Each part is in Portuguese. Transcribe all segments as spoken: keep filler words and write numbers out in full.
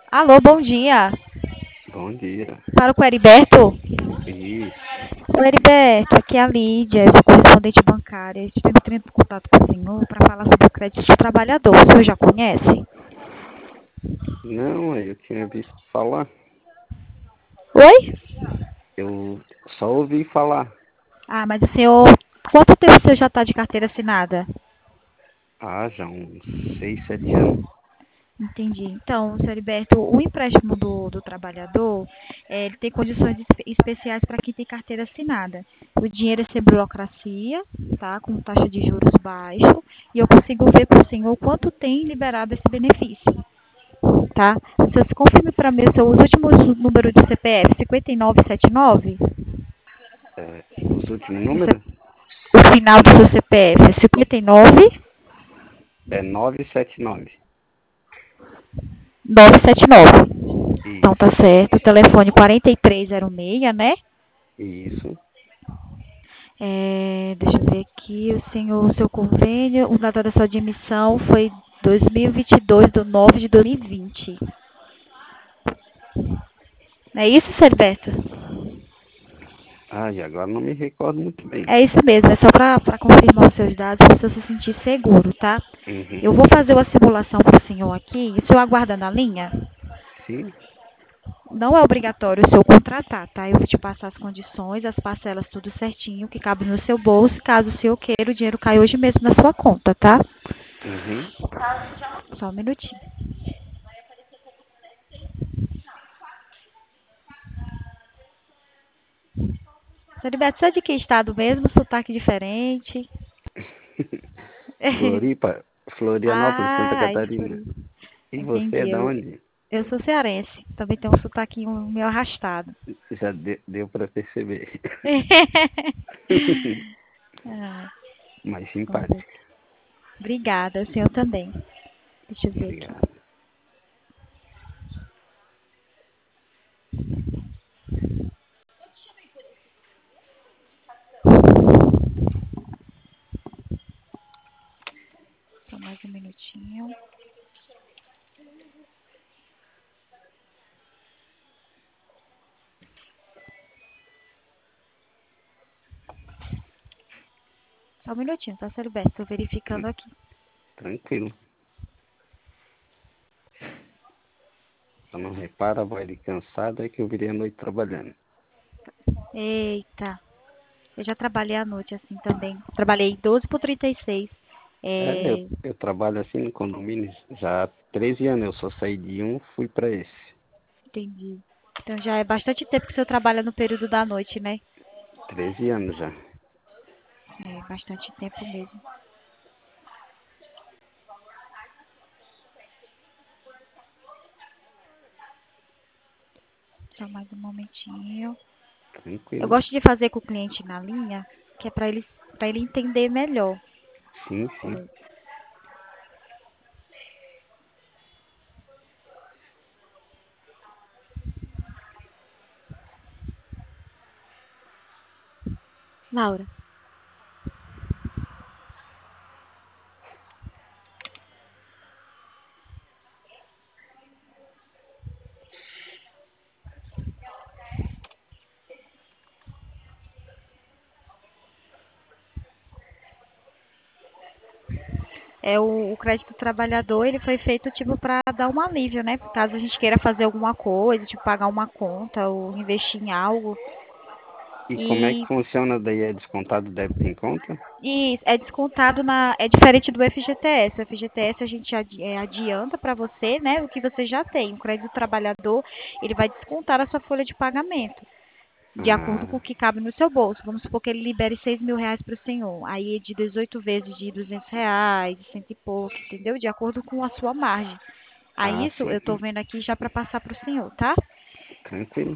Alô, bom dia. Bom dia. Falo com o Heriberto. Isso. Oi, Heriberto, aqui é a Lídia, eu sou correspondente bancária. Estou entrando em contato com o senhor para falar sobre o crédito de trabalhador. O senhor já conhece? Não, eu tinha visto falar. Oi? Eu só ouvi falar. Ah, mas o senhor. Quanto tempo o senhor já está de carteira assinada? Ah, já uns seis, sete anos. Entendi. Então, senhor Heriberto, o empréstimo do, do trabalhador, eh, ele tem condições espe- especiais para quem tem carteira assinada. O dinheiro é sem burocracia, tá? Com taxa de juros baixo, e eu consigo ver para o senhor quanto tem liberado esse benefício, tá? O senhor se confirme para mim o seu último número de C P F, cinquenta e nove setenta e nove? É, os últimos O, C- números o final do seu C P F é cinquenta e nove é nove sete nove. novecentos e setenta e nove. Então tá Isso. certo. O telefone quarenta e três zero seis, né? Isso. É, deixa eu ver aqui, o senhor, o seu convênio, o data da sua admissão foi dois mil e vinte e dois do nove de dois mil e vinte. Não é isso, Cerberto? Ah, e agora não me recordo muito bem. É isso mesmo, é só para confirmar os seus dados, para o senhor se sentir seguro, tá? Uhum. Eu vou fazer uma simulação para o senhor aqui, o senhor aguarda na linha? Sim. Não é obrigatório o senhor contratar, tá? Eu vou te passar as condições, as parcelas, tudo certinho, que cabe no seu bolso, caso o senhor queira, o dinheiro cai hoje mesmo na sua conta, tá? Uhum. Só um minutinho. Seu Heriberto, você é de que estado mesmo? Sotaque diferente. Floripa, Florianópolis, Santa Ah, de Catarina. Floripa. E você é Entendi. da Eu, onde? eu sou cearense. Também tenho um sotaque meio arrastado. Já de- deu para perceber. Ah, Mais vamos ver simpática. aqui. Obrigada, o senhor também. Deixa eu ver aqui. Obrigado. Só mais um minutinho. Só um minutinho, tá, seu Heriberto? Estou verificando Tran- aqui. Tranquilo. Só não repara a voz de cansada que eu virei a noite trabalhando. Eita, eu já trabalhei à noite assim também. Trabalhei doze por trinta e seis. É, eu, É, eu trabalho assim no condomínio já há treze anos. Eu só saí de um, fui para esse. entendi. Então já é bastante tempo que o senhor trabalha no período da noite, né? Treze anos já. É bastante tempo mesmo. Só mais um momentinho. Eu Tranquilo. gosto de fazer com o cliente na linha, que é para ele, para ele entender melhor. Sim, sim. Peraí. Laura, é o, o crédito trabalhador, ele foi feito tipo para dar um alívio, né? Caso a gente queira fazer alguma coisa, tipo pagar uma conta ou investir em algo. E como é que E, funciona daí? É descontado débito em conta? e é descontado na, é diferente do F G T S. O F G T S a gente adi- é, adianta para você, né, o que você já tem. O crédito trabalhador, ele vai descontar a sua folha de pagamento, de acordo com Ah, o que cabe no seu bolso. Vamos supor que ele libere seis mil reais para o senhor. Aí é de dezoito vezes de duzentos reais, de cento e pouco, entendeu? De acordo com a sua margem. Aí ah, isso eu sim. estou vendo aqui já para passar para o senhor, tá? Tranquilo.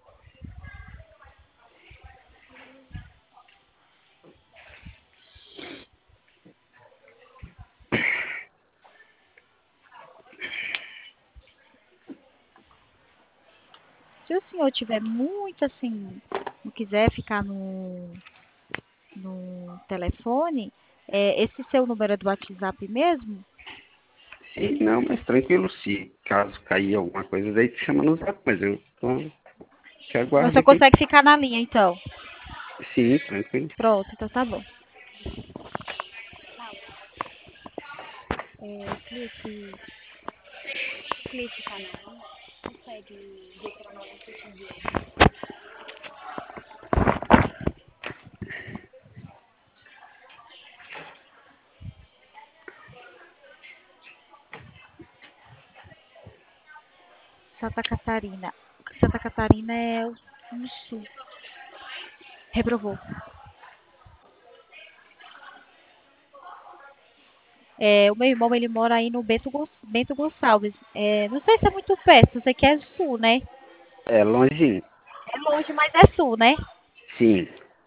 Se o senhor tiver muito assim, não quiser ficar no, no telefone, é, esse seu número é do WhatsApp mesmo? Sim, não, mas tranquilo, se caso cair alguma coisa, daí te chama no zap, mas eu tô, te aguardo Você aqui. consegue ficar na linha, então. Sim, tranquilo. Pronto, então tá bom. É, clique, clique ficar na linha. Consegue ver pela nova de Santa Catarina. Santa Catarina é o no sul. Reprovou. É, o meu irmão, ele mora aí no Bento, Gon- Bento Gonçalves. É, não sei se é muito perto, você quer sul, né? É longinho. É longe, mas é sul, né? Sim.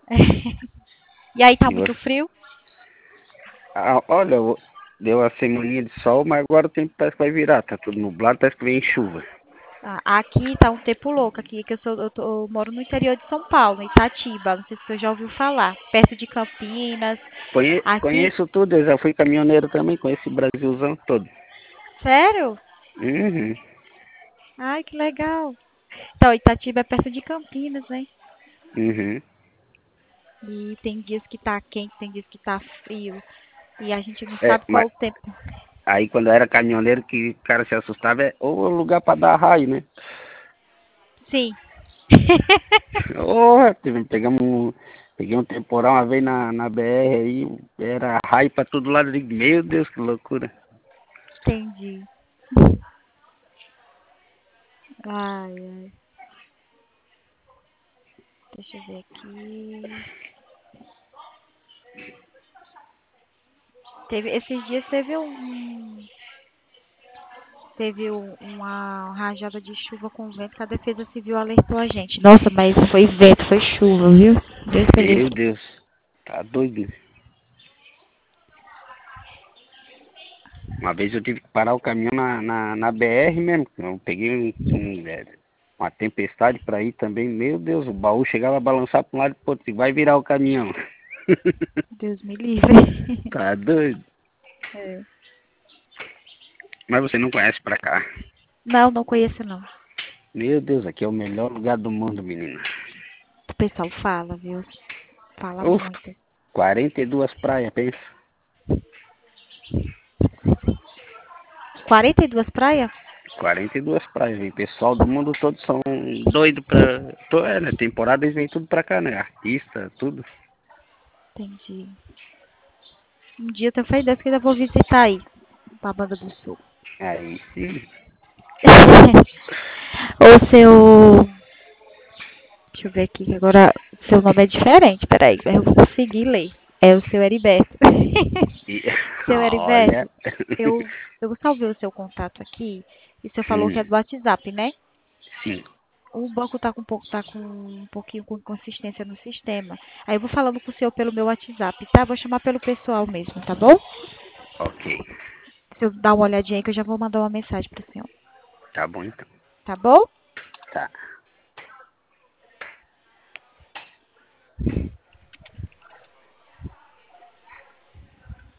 E aí tá E muito você? frio? Ah, olha, o- deu a semaninha de sol, mas agora o tempo parece que vai virar. Tá tudo nublado, parece que vem chuva. Ah, aqui tá um tempo louco, aqui que eu, sou, eu, tô- eu moro no interior de São Paulo, em Itatiba. Não sei se você já ouviu falar. Perto de Campinas. Conhe- Aqui, conheço tudo, eu já fui caminhoneiro também, conheço o Brasilzão todo. sério? Uhum, Ai, que legal. Então, Itatiba é perto de Campinas, né? uhum. E tem dias que tá quente, tem dias que tá frio. E a gente não É, sabe qual mas o tempo. aí quando eu era caminhoneiro que o cara se assustava, é ou lugar pra dar raio, né? Sim. Oh, tive- pegamos um, peguei um temporal uma vez na, na B R aí, era raio pra todo lado. Eu digo, meu Deus, que loucura. Entendi. Ai, ai. Deixa eu ver aqui. Teve, esses dias teve um, teve um- uma rajada de chuva com vento que a Defesa Civil alertou a gente. Nossa, mas foi vento, foi chuva, viu? Deus me Meu livre. Deus, tá doido. Uma vez eu tive que parar o caminhão na, na, na B R mesmo. Eu peguei um, um, é, uma tempestade pra ir também. Meu Deus, o baú chegava a balançar pra um lado e pro outro. Digo, vai virar o caminhão. Deus me livre. Tá doido. É. Mas você não conhece pra cá. Não, não conheço não. Meu Deus, aqui é o melhor lugar do mundo, menina. O pessoal fala, viu? Fala Uf, muito. quarenta e duas praias, pensa. quarenta e duas praias? quarenta e duas praias, e o pessoal do mundo todo são doidos pra. To- É, né? Temporada eles vêm tudo pra cá, né? Artista, tudo. Entendi. Um dia eu tenho fé em Deus que ainda vou visitar aí, pra Banda do Sul. Aí sim. O seu. Deixa eu ver aqui, que agora o seu nome é diferente. Peraí, eu vou conseguir ler. É o seu Heriberto. E, Seu olha. Heriberto, eu, eu salvei o seu contato aqui e você falou que Hum, é do WhatsApp, né? sim, O banco tá com um pouco, tá com um pouquinho com inconsistência no sistema. Aí eu vou falando com o senhor pelo meu WhatsApp, tá? Vou chamar pelo pessoal mesmo, tá bom? ok. Se eu dar uma olhadinha aí que eu já vou mandar uma mensagem pro senhor. Tá bom então. Tá bom? Tá.